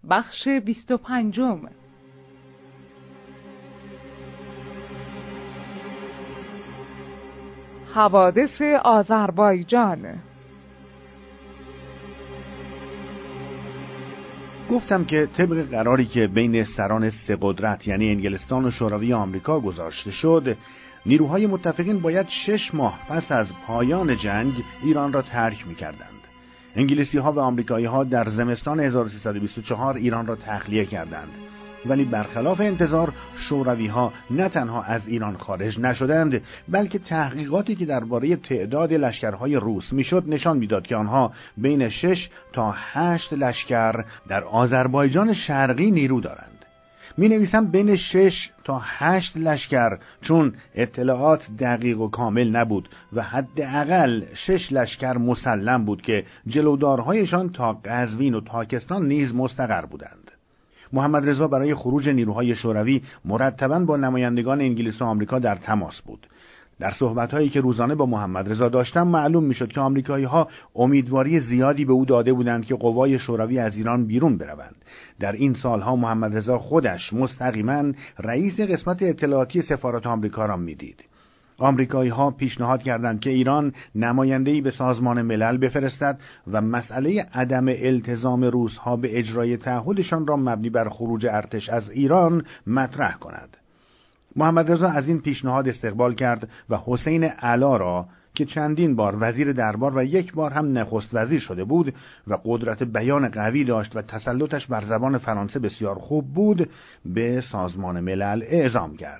بخش 25. حوادث آذربایجان. گفتم که طبق قراری که بین سران سه قدرت یعنی انگلستان و شوروی آمریکا گذاشته شد، نیروهای متفقین باید 6 ماه پس از پایان جنگ ایران را ترک می‌کردند. انگلیسی‌ها و آمریکایی‌ها در زمستان 1324 ایران را تخلیه کردند، ولی برخلاف انتظار شوروی‌ها نه تنها از ایران خارج نشدند، بلکه تحقیقاتی که درباره تعداد لشکرهای روس میشد نشان میداد که آنها بین 6 تا 8 لشکر در آذربایجان شرقی نیرو دارند. می نویسم بین 6 تا 8 لشکر، چون اطلاعات دقیق و کامل نبود و حداقل 6 لشکر مسلم بود که جلودارهایشان تا قزوین و تاکستان نیز مستقر بودند. محمد رضا برای خروج نیروهای شوروی مرتباً با نمایندگان انگلیس و آمریکا در تماس بود. در صحبت‌هایی که روزانه با محمد رضا داشتم معلوم می‌شد که آمریکایی‌ها امیدواری زیادی به او داده بودند که قوای شوروی از ایران بیرون بروند. در این سالها محمد رضا خودش مستقیما رئیس قسمت اطلاعاتی سفارت آمریکا را می‌دید. آمریکایی‌ها پیشنهاد کردند که ایران نماینده‌ای به سازمان ملل بفرستد و مسئله عدم التزام روس‌ها به اجرای تعهدشان را مبنی بر خروج ارتش از ایران مطرح کند. محمد رضا از این پیشنهاد استقبال کرد و حسین علا را که چندین بار وزیر دربار و یک بار هم نخست وزیر شده بود و قدرت بیان قوی داشت و تسلطش بر زبان فرانسه بسیار خوب بود، به سازمان ملل اعزام کرد.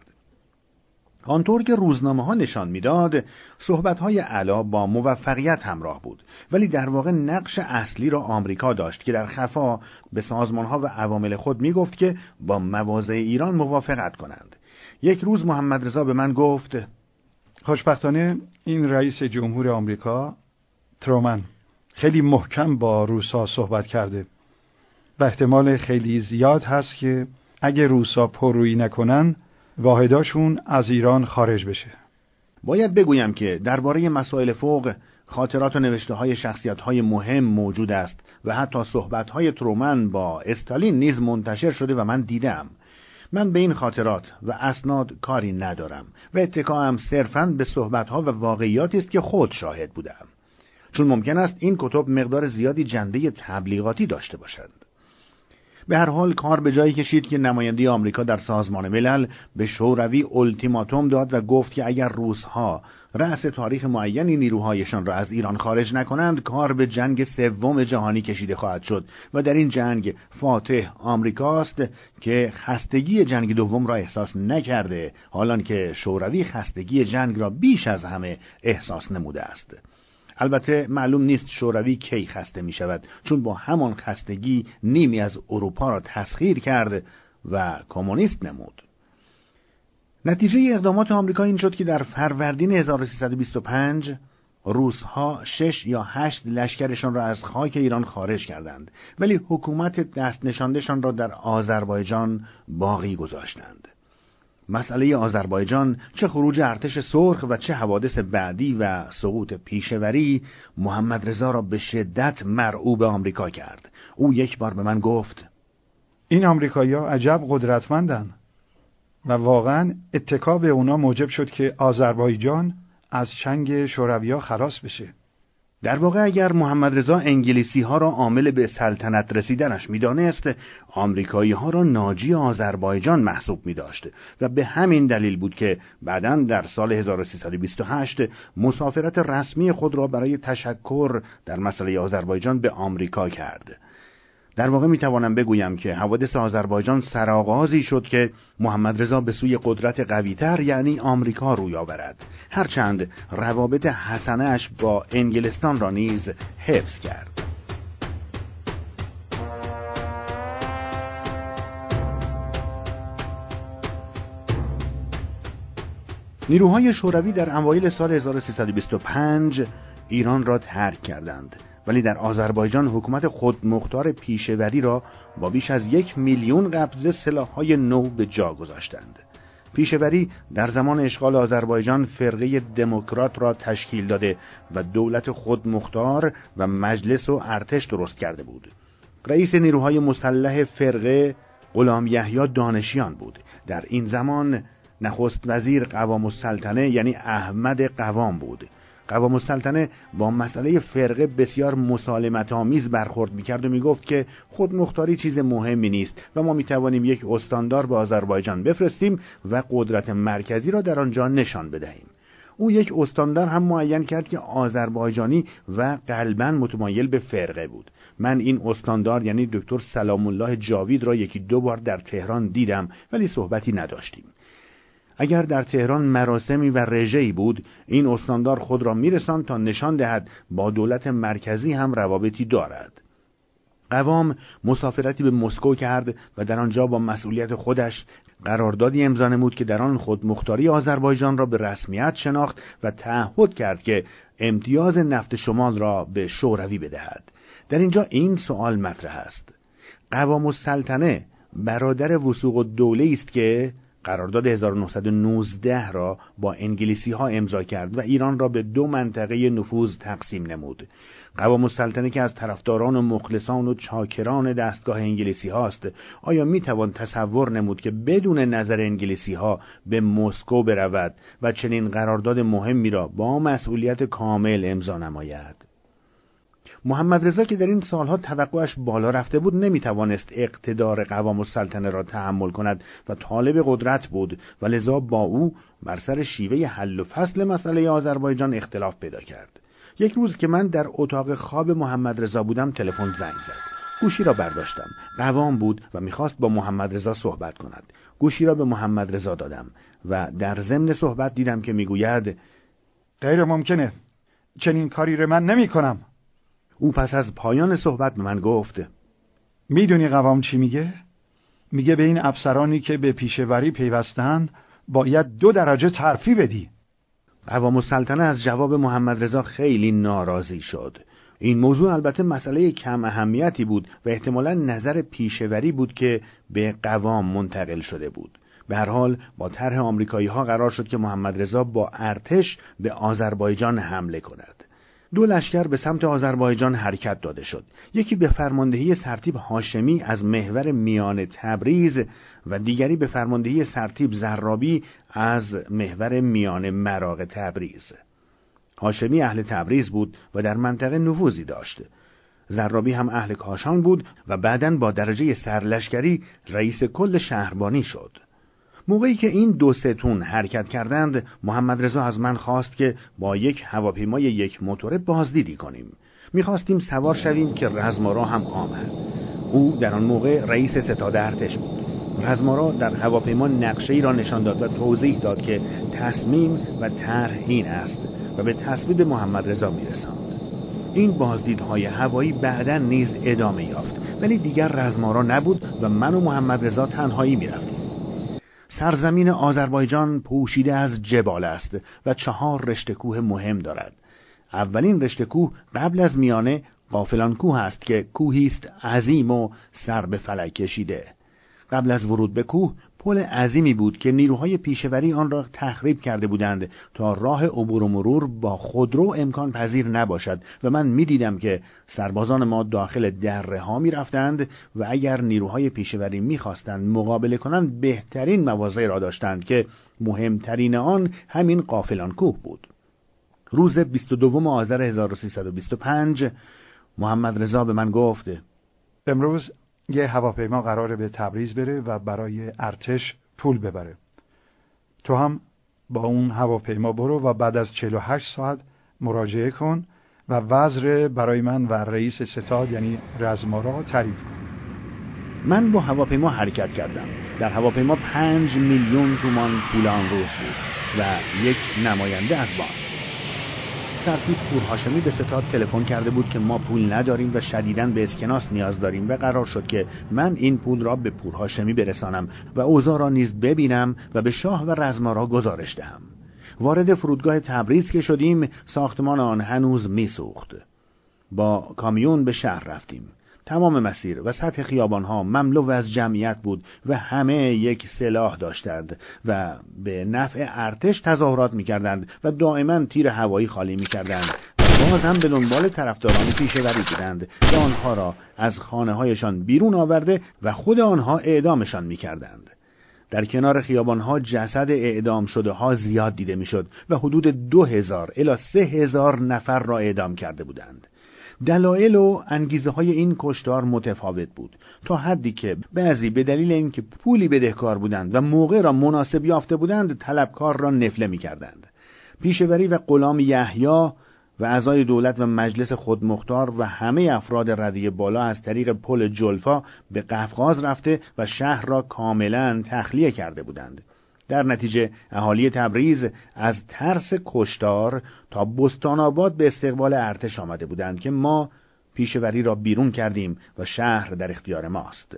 آنطور که روزنامه‌ها نشان می‌داد، صحبت‌های علا با موفقیت همراه بود، ولی در واقع نقش اصلی را آمریکا داشت که در خفا به سازمان‌ها و عوامل خود می‌گفت که با مواضع ایران موافقت کنند. یک روز محمد رضا به من گفت: خوشبختانه این رئیس جمهور آمریکا ترومن خیلی محکم با روس‌ها صحبت کرده و احتمال خیلی زیاد هست که اگه روس‌ها پررویی نکنن واحداشون از ایران خارج بشه. باید بگویم که درباره مسائل فوق خاطرات و نوشته‌های شخصیت‌های مهم موجود است و حتی صحبت‌های ترومن با استالین نیز منتشر شده و من دیدم. من به این خاطرات و اسناد کاری ندارم و اتکایم صرفاً به صحبت‌ها و واقعیاتی است که خود شاهد بودم، چون ممکن است این کتب مقدار زیادی جنبه تبلیغاتی داشته باشند. به هر حال کار به جایی کشید که نماینده آمریکا در سازمان ملل به شوروی التیماتوم داد و گفت که اگر روس‌ها رأس تاریخ معینی نیروهایشان را از ایران خارج نکنند، کار به جنگ سوم جهانی کشیده خواهد شد و در این جنگ فاتح آمریکاست که خستگی جنگ دوم را احساس نکرده، حالان که شوروی خستگی جنگ را بیش از همه احساس نموده است. البته معلوم نیست شوروی کی خسته می شود، چون با همان خستگی نیمی از اروپا را تسخیر کرد و کمونیست نمود. نتیجه اقدامات آمریکا این شد که در فروردین 1325 روس‌ها 6 یا 8 لشکرشان را از خاک ایران خارج کردند، ولی حکومت دست نشاندشان را در آذربایجان باقی گذاشتند. مسئله آذربایجان، چه خروج ارتش سرخ و چه حوادث بعدی و سقوط پیشوری، محمد رضا را به شدت مرعوب آمریکا کرد. او یک بار به من گفت: این آمریکایی‌ها عجب قدرتمندن و واقعا اتکا به اونا موجب شد که آذربایجان از چنگ شوروی‌ها خلاص بشه. در واقع اگر محمد رضا انگلیسی‌ها را عامل به سلطنت رسیدنش می‌دانست، آمریکایی‌ها را ناجی آذربایجان محسوب می‌داشت و به همین دلیل بود که بعداً در سال 1328 مسافرت رسمی خود را برای تشکر در مسئله آذربایجان به آمریکا کرد. در واقع میتوانم بگویم که حوادث آذربایجان سرآغازی شد که محمد رضا به سوی قدرت قوی‌تر یعنی آمریکا روی آورد، هرچند روابط حسنه‌اش با انگلستان را نیز حفظ کرد. نیروهای شوروی در اوایل سال 1325 ایران را ترک کردند، ولی در آذربایجان حکومت خودمختار پیشوری را با بیش از 1 میلیون قبضه سلاح‌های نو به جا گذاشتند. پیشوری در زمان اشغال آذربایجان فرقه دموکرات را تشکیل داده و دولت خودمختار و مجلس و ارتش درست کرده بود. رئیس نیروهای مسلح فرقه غلام یحیی دانشیان بود. در این زمان نخست وزیر قوام السلطنه یعنی احمد قوام بود. قوام السلطنه با مسئله فرقه بسیار مسالمت‌آمیز برخورد می‌کرد و می‌گفت که خودمختاری چیز مهمی نیست و ما می‌توانیم یک استاندار به آذربایجان بفرستیم و قدرت مرکزی را در آنجا نشان بدهیم. او یک استاندار هم معین کرد که آذربایجانی و قلباً متمایل به فرقه بود. من این استاندار یعنی دکتر سلام الله جاوید را یکی دو بار در تهران دیدم ولی صحبتی نداشتیم. اگر در تهران مراسمی و رژه‌ای بود، این استاندار خود را میرساند تا نشان دهد با دولت مرکزی هم روابطی دارد. قوام مسافرتی به مسکو کرد و در آنجا با مسئولیت خودش قراردادی امضا نمود که در آن خودمختاری آذربایجان را به رسمیت شناخت و تعهد کرد که امتیاز نفت شمال را به شوروی بدهد. در اینجا این سوال مطرح است: قوام السلطنه برادر وثوق الدوله است که قرارداد 1919 را با انگلیسی ها امضا کرد و ایران را به دو منطقه نفوذ تقسیم نمود. قوام السلطنه که از طرفداران و مخلصان و چاکران دستگاه انگلیسی هاست، آیا می توان تصور نمود که بدون نظر انگلیسی ها به مسکو برود و چنین قرارداد مهمی را با مسئولیت کامل امضا نماید؟ محمد رضا که در این سالها توقعش بالا رفته بود نمیتوانست اقتدار قوام السلطنه را تحمل کند و طالب قدرت بود و لذا با او بر سر شیوه حل و فصل مسئله آذربایجان اختلاف پیدا کرد. یک روز که من در اتاق خواب محمد رضا بودم تلفن زنگ زد. گوشی را برداشتم. قوام بود و میخواست با محمد رضا صحبت کند. گوشی را به محمد رضا دادم و در ضمن صحبت دیدم که میگوید غیر ممکنه، چنین کاری رو من نمی کنم. او پس از پایان صحبت به من گفت: میدونی قوام چی میگه؟ میگه به این افسرانی که به پیشوری پیوستن باید 2 درجه ترفیع بدی. قوام السلطنه از جواب محمد رضا خیلی ناراضی شد. این موضوع البته مسئله کم اهمیتی بود و احتمالاً نظر پیشوری بود که به قوام منتقل شده بود. به هر حال با طرح آمریکایی‌ها قرار شد که محمد رضا با ارتش به آذربایجان حمله کند. 2 لشکر به سمت آذربایجان حرکت داده شد. یکی به فرماندهی سرتیپ هاشمی از محور میانه تبریز و دیگری به فرماندهی سرتیپ زرابی از محور میانه مراغ تبریز. هاشمی اهل تبریز بود و در منطقه نفوذی داشت. زرابی هم اهل کاشان بود و بعداً با درجه سرلشکری رئیس کل شهربانی شد. موقعی که این 2 ستون حرکت کردند، محمد رضا از من خواست که با یک هواپیمای 1 موتوره بازدیدی کنیم. می‌خواستیم سوار شویم که رزمارا هم آمد. او در آن موقع رئیس ستاد ارتش بود. رزمارا در هواپیما نقشه‌ای را نشان داد و توضیح داد که تصمیم و طرح این است و به تصویب محمد رضا می‌رساند. این بازدیدهای هوایی بعداً نیز ادامه یافت، ولی دیگر رزمارا نبود و من و محمد رضا تنهایی می‌رفتیم. سرزمین آذربایجان پوشیده از جبال است و 4 رشته کوه مهم دارد. اولین رشته کوه قبل از میانه قافلان کوه است که کوهی است عظیم و سر به فلک کشیده. قبل از ورود به کوه پل عظیمی بود که نیروهای پیشوری آن را تخریب کرده بودند تا راه عبور و مرور با خودرو امکان پذیر نباشد و من می‌دیدم که سربازان ما داخل دره ها می‌رفتند و اگر نیروهای پیشوری می‌خواستند مقابله کنند بهترین مواضع را داشتند که مهمترین آن همین قافلان کوه بود. روز 22 آذر 1325 محمد رضا به من گفت: امروز یه هواپیما قراره به تبریز بره و برای ارتش پول ببره. تو هم با اون هواپیما برو و بعد از 48 ساعت مراجعه کن و وزر برای من و رئیس ستاد یعنی رزمارا تعریف کن. من با هواپیما حرکت کردم. در هواپیما 5 میلیون تومان پول آن روز بود و یک نماینده از بانک. سرتیپ پور هاشمی به ستاد تلفن کرده بود که ما پول نداریم و شدیداً به اسکناس نیاز داریم و قرار شد که من این پول را به پور هاشمی برسانم و اوضاع را نیز ببینم و به شاه و رزمارا گزارش دهم. وارد فرودگاه تبریز که شدیم ساختمان آن هنوز میسوخت. با کامیون به شهر رفتیم. تمام مسیر و سطح خیابانها مملو از جمعیت بود و همه یک سلاح داشتند و به نفع ارتش تظاهرات می‌کردند و دائما تیر هوایی خالی می‌کردند. باز هم به دنبال طرفداران پیشوری بودند و آنها را از خانه‌هایشان بیرون آورده و خود آنها اعدامشان می‌کردند. در کنار خیابان‌ها جسد اعدام شده‌ها زیاد دیده می‌شد و حدود 2000 الی 3000 نفر را اعدام کرده بودند. دلایل و انگیزه‌های این کشتار متفاوت بود، تا حدی که بعضی به دلیل اینکه پولی بدهکار بودند و موقع را مناسب یافته بودند طلبکار را نفله می‌کردند. پیشوری و غلام یحیی و اعضای دولت و مجلس خودمختار و همه افراد رده بالا از طریق پل جلفا به قفقاز رفته و شهر را کاملا تخلیه کرده بودند. در نتیجه اهالی تبریز از ترس کشتار تا بستان آباد به استقبال ارتش آمده بودند که ما پیشوری را بیرون کردیم و شهر در اختیار ماست.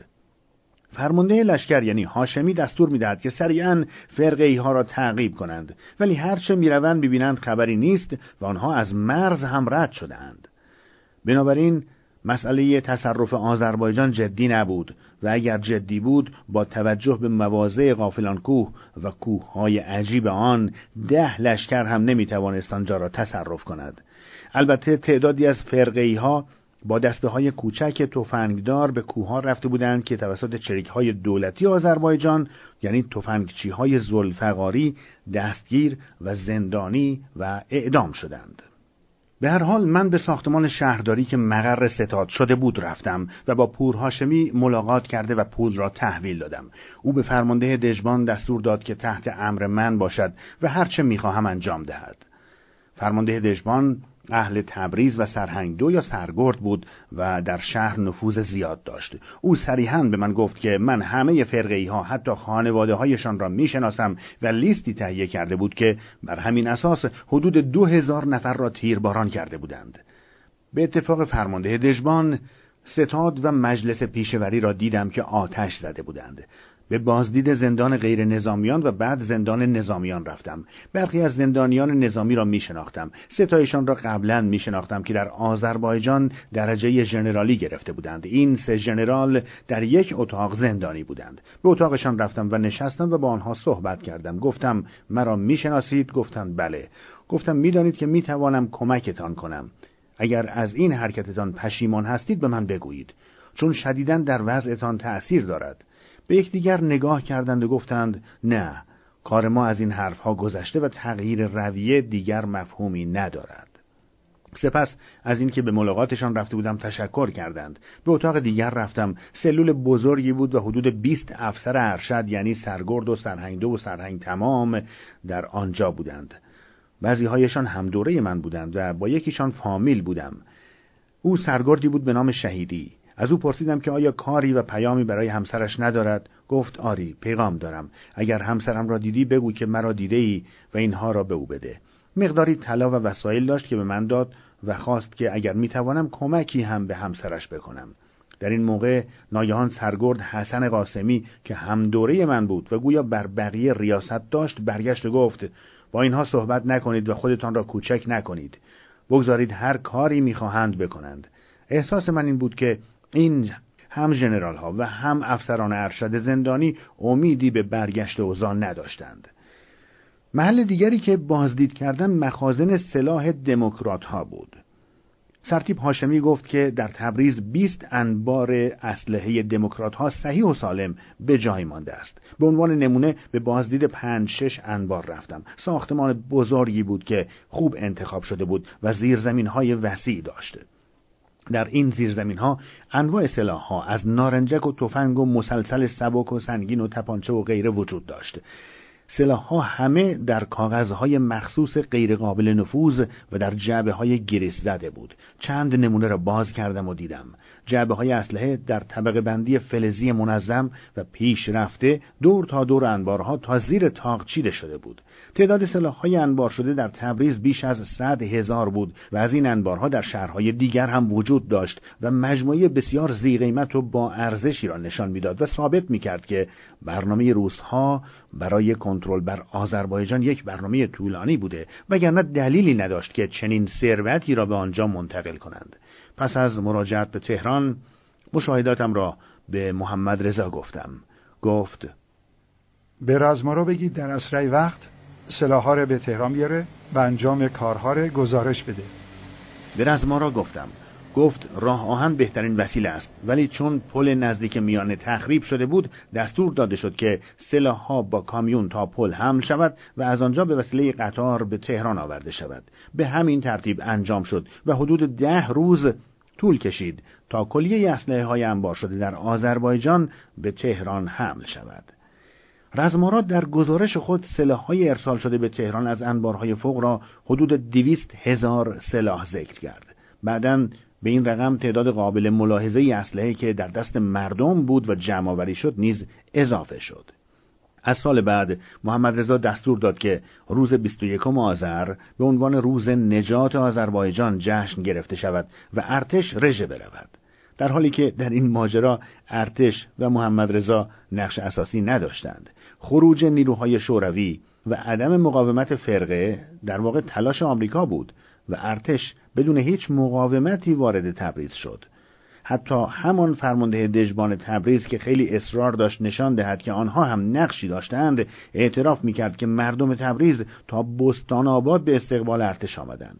فرمانده لشکر یعنی هاشمی دستور می‌دهد که سریعاً فرقه‌ای ها را تعقیب کنند، ولی هرچه می‌روند می‌بینند خبری نیست و آنها از مرز هم رد شدند. بنابراین مسئله تصرف آذربایجان جدی نبود و اگر جدی بود با توجه به مواضع غافلانکوه و کوه‌های عجیب آن 10 لشکر هم نمی‌توانست آنجا را تصرف کند. البته تعدادی از فرقه‌ای ها با دسته‌های کوچک تفنگدار به کوه‌ها رفته بودند که توسط چریک‌های دولتی آذربایجان یعنی تفنگچی‌های ذوالفقاری دستگیر و زندانی و اعدام شدند. به هر حال من به ساختمان شهرداری که مقر ستاد شده بود رفتم و با پور هاشمی ملاقات کرده و پول را تحویل دادم. او به فرمانده دژبان دستور داد که تحت امر من باشد و هر چه می‌خواهم انجام دهد. فرمانده دژبان اهل تبریز و سرهنگ 2 یا سرگرد بود و در شهر نفوذ زیاد داشت. او صریحاً به من گفت که من همه فرقه‌ای ها حتی خانواده هایشان را میشناسم و لیستی تهیه کرده بود که بر همین اساس حدود 2000 نفر را تیرباران کرده بودند. به اتفاق فرمانده دژبان ستاد و مجلس پیشوری را دیدم که آتش زده بودند. به بازدید زندان غیر نظامیان و بعد زندان نظامیان رفتم. برخی از زندانیان نظامی را می شناختم. 3 تایشان را قبلا می شناختم که در آذربایجان درجه ژنرالی گرفته بودند. این 3 ژنرال در یک اتاق زندانی بودند. به اتاقشان رفتم و نشستم و با آنها صحبت کردم. گفتم مرا می شناسید؟ گفتند بله. گفتم می دانید که می توانم کمکتان کنم. اگر از این حرکتتان پشیمان هستید به من بگویید، چون شدیداً در وضعتان تأثیر دارد. به یکدیگر نگاه کردند و گفتند نه، کار ما از این حرفها گذشته و تغییر رویه دیگر مفهومی ندارد. سپس از اینکه به ملاقاتشان رفته بودم تشکر کردند. به اتاق دیگر رفتم. سلول بزرگی بود و حدود 20 افسر ارشد یعنی سرگرد و سرهنگ 2 و سرهنگ تمام در آنجا بودند. بعضی هایشان هم دوره من بودند و با یکیشان فامیل بودم. او سرگردی بود به نام شهیدی. از او پرسیدم که آیا کاری و پیامی برای همسرش ندارد؟ گفت آری، پیغام دارم. اگر همسرم را دیدی بگو که مرا دیده‌ای و اینها را به او بده. مقداری طلا و وسایل داشت که به من داد و خواست که اگر میتوانم کمکی هم به همسرش بکنم. در این موقع ناگهان سرگرد حسن قاسمی که هم دوره من بود و گویا بر بقیه ریاست داشت برگشت و گفت با اینها صحبت نکنید و خودتان را کوچک نکنید. بگذارید هر کاری میخواهند بکنند. احساس من این بود که این هم ژنرال ها و هم افسران ارشد زندانی امیدی به برگشت اوضاع نداشتند. محل دیگری که بازدید کردم مخازن سلاح دموکرات ها بود. سرتیپ هاشمی گفت که در تبریز 20 انبار اسلحه دموکرات ها صحیح و سالم به جای مانده است. به عنوان نمونه به بازدید 5-6 انبار رفتم. ساختمان بزرگی بود که خوب انتخاب شده بود و زیرزمین های وسیع داشته. در این زیرزمین‌ها انواع سلاح‌ها از نارنجک و تفنگ و مسلسل سبک و سنگین و تپانچه و غیره وجود داشت. سلاح‌ها همه در کاغذهای مخصوص غیر قابل نفوذ و در جعبه‌های گریس زده بود. چند نمونه را باز کردم و دیدم. جعبه‌های اسلحه در طبقه بندی فلزی منظم و پیش رفته دور تا دور انبارها تا زیر طاق چیده شده بود. تعداد سلاح‌های انبار شده در تبریز بیش از 100,000 بود و از این انبارها در شهرهای دیگر هم وجود داشت و مجموعه بسیار ذی‌قیمت و با ارزشی را نشان می‌داد و ثابت می‌کرد که برنامه روس‌ها برای کنترل بر آذربایجان یک برنامه طولانی بوده، وگرنه دلیلی نداشت که چنین ثروتی را به آنجا منتقل کنند. پس از مراجعت به تهران مشاهداتم را به محمد رضا گفتم. گفت به رزمارا بگید در اسرع وقت سلاح‌ها را به تهران بیاره و انجام کارها را گزارش بده. به رزمارا گفت راه آهن بهترین وسیله است، ولی چون پل نزدیک میانه تخریب شده بود دستور داده شد که سلاح‌ها با کامیون تا پل حمل شود و از آنجا به وسیله قطار به تهران آورده شود. به همین ترتیب انجام شد و حدود 10 روز طول کشید تا کلیه اسلحه‌های انبار شده در آذربایجان به تهران حمل شود. رزمارا در گزارش خود سلاح‌های ارسال شده به تهران از انبارهای فوق را حدود 200,000 سلاح ذکر کرد. بعداً به این رقم تعداد قابل ملاحظه‌ای اسلحه که در دست مردم بود و جمع‌آوری شد نیز اضافه شد. از سال بعد محمد رضا دستور داد که روز 21 آذر به عنوان روز نجات آذربایجان جشن گرفته شود و ارتش رژه برود، در حالی که در این ماجرا ارتش و محمد رضا نقش اساسی نداشتند. خروج نیروهای شوروی و عدم مقاومت فرقه در واقع تلاش آمریکا بود و ارتش بدون هیچ مقاومتی وارد تبریز شد. حتی همان فرمانده دژبان تبریز که خیلی اصرار داشت نشان دهد که آنها هم نقشی داشتند، اعتراف میکرد که مردم تبریز تا بستان آباد به استقبال ارتش آمدند.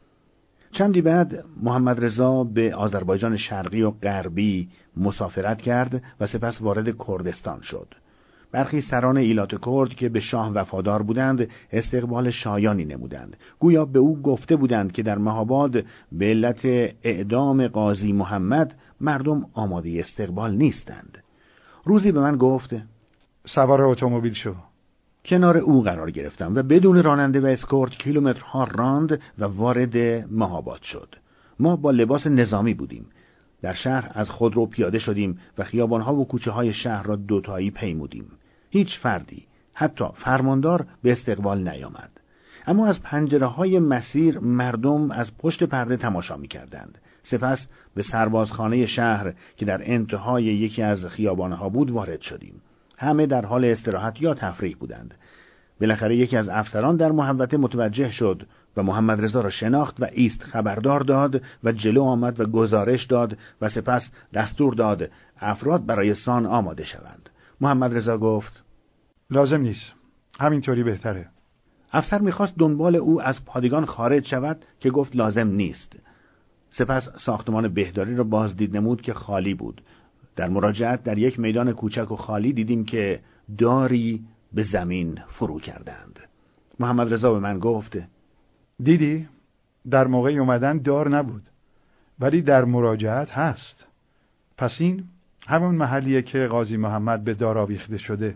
چندی بعد محمد رضا به آذربایجان شرقی و غربی مسافرت کرد و سپس وارد کردستان شد. برخی سران ایلات کرد که به شاه وفادار بودند استقبال شایانی نمودند. گویا به او گفته بودند که در مهاباد به علت اعدام قاضی محمد مردم آماده استقبال نیستند. روزی به من گفت سوار اتومبیل شو. کنار او قرار گرفتم و بدون راننده و اسکورت کیلومترها راند و وارد مهاباد شد. ما با لباس نظامی بودیم. در شهر از خودرو پیاده شدیم و خیابانها و کوچه های شهر را دوتایی پیمودیم. هیچ فردی، حتی فرماندار، به استقبال نیامد. اما از پنجره‌های مسیر مردم از پشت پرده تماشا می‌کردند. سپس به سربازخانه شهر که در انتهای یکی از خیابانها بود وارد شدیم. همه در حال استراحت یا تفریح بودند. بالاخره یکی از افسران در محوطه متوجه شد و محمد رضا را شناخت و ایست خبردار داد و جلو آمد و گزارش داد و سپس دستور داد افراد برای سان آماده شوند. محمد رضا گفت لازم نیست، همینطوری بهتره. افسر میخواست دنبال او از پادگان خارج شود که گفت لازم نیست. سپس ساختمان بهداری را بازدید نمود که خالی بود. در مراجعت در یک میدان کوچک و خالی دیدیم که داری به زمین فرو کردند. محمد رضا به من گفت دیدی؟ در موقع اومدن دار نبود، ولی در مراجعت هست. پس این همون محلیه که قاضی محمد به دار آویخته شده.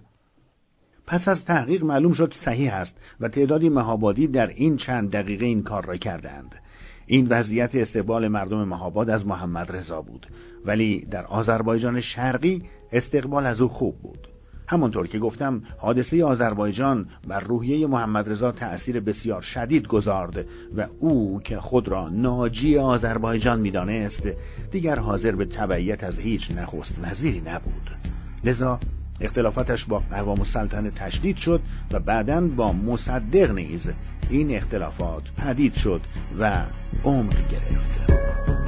پس از تحقیق معلوم شد صحیح است و تعدادی مهابادی در این چند دقیقه این کار را کردند. این وضعیت استقبال مردم مهاباد از محمد رضا بود، ولی در آذربایجان شرقی استقبال از او خوب بود. همانطور که گفتم حادثه آذربایجان بر روحیه محمد رضا تأثیر بسیار شدید گذارد و او که خود را ناجی آذربایجان می‌دانست دیگر حاضر به تبعیت از هیچ نخست وزیری نبود. لذا اختلافاتش با قوام السلطنه تشدید شد و بعداً با مصدق نیز این اختلافات پدید شد و عمق گرفت.